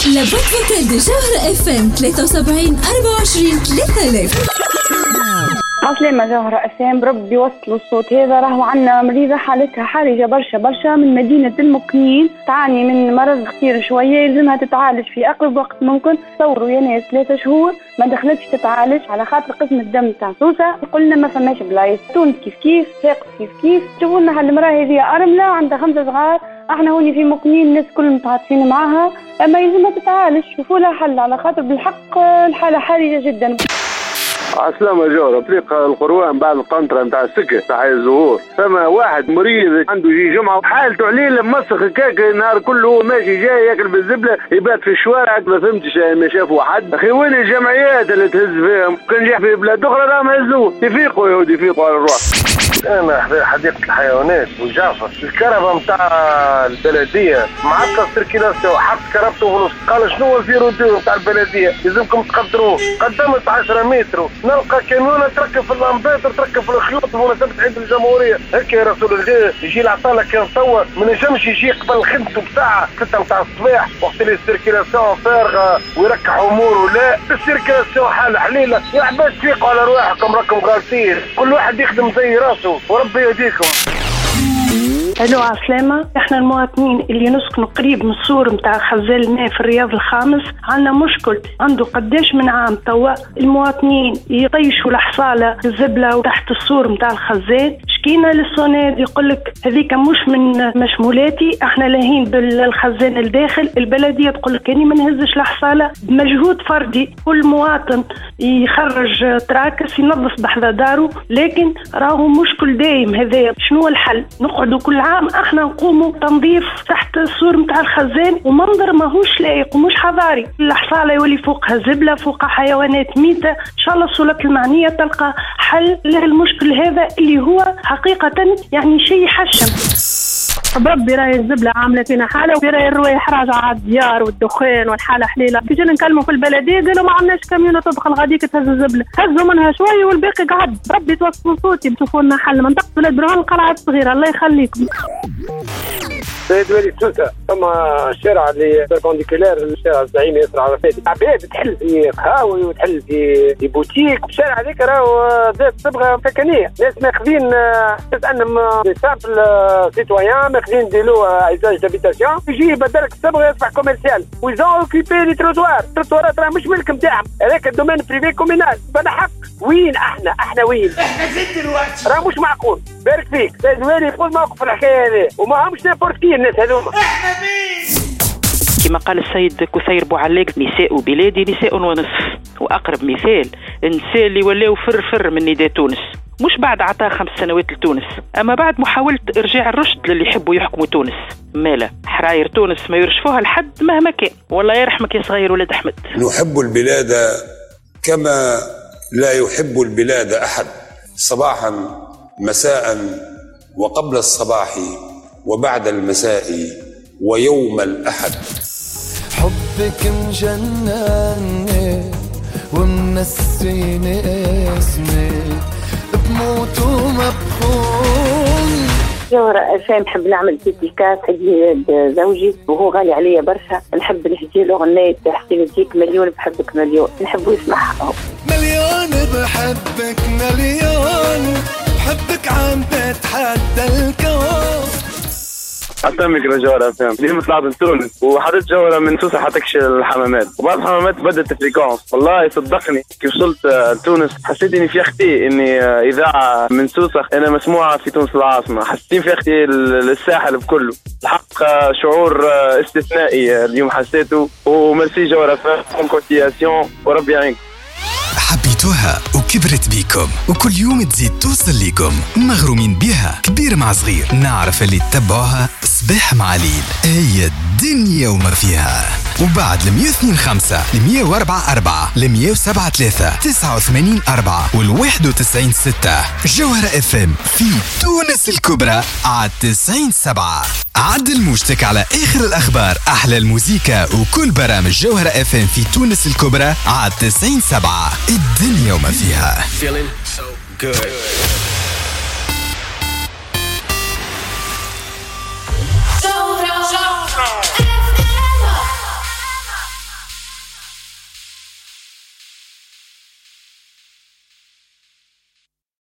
لابد فوكال دي جوهرة اف ام 73 24 3000. عسلامة جوهرة اف ام، بربي يوصلوا الصوت هذا. راهو عنا مريضة حالتها حرجة برشا من مدينة المكنين، تعاني من مرض خطير شوية، يلزمها تتعالج في أقرب وقت ممكن. تصوروا يا ناس 3 شهور ما دخلتش تتعالج على خاطر قسم الدم تاع سوسة يقولنا ما فماش بلايص. تونس كيف ساقط كيف شوفوا لنا هالمراه هذه أرملة عندها 5 صغار، احنا هوني في مكنين الناس كل متعاطفين معها، اما يلزمها تتعالج. شوفوا لها حل على خاطر بالحق الحالة حرجة جدا. عسلامة جورة، طريق القروان بعد القنطرة نتاع السكة تاع حي الزهور، فما واحد مريض عنده يجي جمعة حالته عليل مسخ هكاك النهار كله ماشي جاي ياكل بالزبلة، يبات في الشوارع. ما فهمتش ما شافوا حد. اخي وين الجمعيات اللي تهز فيهم؟ كان جاي في بلاد اخرى راهم هزوه. يفيقوا يهودي يفيقوا على الروح. انا حديقة الحيوانات وجعفر الكهرباء نتاع البلدية معطل سيركيلاسيون، حط كهربته فلوس. قال شنو الفيرودور نتاع البلدية؟ لازمكم تقدروه. قدمت 10 متر نلقى كاميونة تركب في اللامبات وتركب في الخيوط بمناسبة عيد الجمهورية. هيك يا رسول الله يجي العطالة كان صور ما نجمش يجي قبل خدمته بساعة 6 نتاع الصباح وقت اللي السيركيلاسيون فارغة ويركح اموره. لا السيركيلاسيون حالة حليلة. يا عباد تفيقوا على رواحكم، راكم غالطين. كل واحد يخدم زي راسه وربي يهديكم. الو عسلامة، احنا المواطنين اللي نسكنوا قريب من السور متاع خزان الماء في الرياض الخامس عندنا مشكل. عنده قداش من عام توا المواطنين يطيشوا الحصالة الزبلة وتحت السور متاع الخزان. شكينا للسوناد يقولك هذيك مش من مشمولاتي، احنا لاهين بالخزان الداخل. البلدية تقولك كاني ما نهزش الحصالة بمجهود فردي. كل مواطن يخرج تراكس ينظف بحذا داره، لكن راهو مشكل دايم. هذا شنو الحل؟ نقعدوا كل عام احنا نقوموا تنظيف تحت السور متاع الخزان ومنظر ماهوش لايق ومش حضاري. الحصالة يولي فوقها زبلة، فوقها حيوانات ميتة. ان شاء الله السلطات المعنية تلقى حل للمشكل هذا اللي هو حقيقة يعني شيء يحشم. بربي راي الزبلة عاملة فينا حالة، وفي راي الروايح راجعة على الديار والدخان والحالة حليلة. كي جينا نكلموا في البلدية قالوا ما عندناش كاميونة تدخل غاديك تهز الزبلة. هزوا منها شوية والباقي قعد. بربي توصلوا صوتي بتشوفوا لنا حل. منطقة ولاد برهان القلعة الصغيرة، الله يخليكم. سيد ولي سوسة، ثم الشارع اللي بيربونديكولار الشارع الزعيم ياسر عرفات، عباد تحل في قهاوي وتحل في بوتيك. الشارع هذيك راهو ذات صبغة سكنية. ناس ماخذين تسألهم سامبل سيتويان، ماخذين دي لو ايزاج دابيتاسيون، يجي بدلك الصبغة يصبح كوميرسيال. ويزون اوكيبي لي تروتوار. التروتوارات راه مش ملك نتاعهم، هذاك الدومين بريفي كومينال. فانا حق وين احنا وين؟ احنا زد دلوقتي راه مش معقول. بارك فيك سيد ولي، خذ موقف الحكاية هذه وما همش نابورت كي الناس هذوما. احنا مين؟ كما قال السيد كثير بوعلاق، نساء بلادي نساء ونصف. وأقرب مثال النساء اللي ولاو فر من نداء تونس، مش بعد عطاء 5 سنوات لتونس، أما بعد محاولة إرجاع الرشد للي يحبوا يحكموا تونس. مالا حراير تونس ما يرشفوها لحد مهما كان. والله يرحمك يا صغير ولد أحمد. نحب البلاد كما لا يحب البلاد أحد، صباحا مساء وقبل الصباح وبعد المساء ويوم الأحد. حبك مجنني ومنسيني اسمي، بموت وما بخون. جوهرة أفهم نحب نعمل ديديكاس حق ميلاد زوجي وهو غالي عليا برشا. نحب نهدي له غنية حسين يديك مليون بحبك مليون، نحبه يسمعها. مليون بحبك مليون، بحبك عم بتحدى الكون. عتمك رجورة فهم اليوم طلعت من تونس وحطيت جورة من سوسة حطكش الحمامات، وبعد الحمامات بدأت الفريكونس. والله صدقني كي وصلت تونس حسيت اني في اختي، اني اذاعة من سوسة انا مسموعة في تونس العاصمة. حسيت في اختي الساحل بكله. الحق شعور استثنائي اليوم حسيته. وميرسي جورة فهم كونتياسيون وربي يعينك. حبيتوها وكبرت بيكم وكل يوم تزيد توصل ليكم، مغرومين بها كبير مع صغير. نعرف اللي تتبعوها صباح مع ليل هي الدنيا وما فيها. وبعد 102.5 104.4 107.3 89.4 وال91.6 جوهرة اف ام في تونس الكبرى على 90.7. عدل موجتك على اخر الاخبار، احلى الموسيقى وكل برامج جوهرة اف ام في تونس الكبرى على 90.7. الدنيا وما فيها.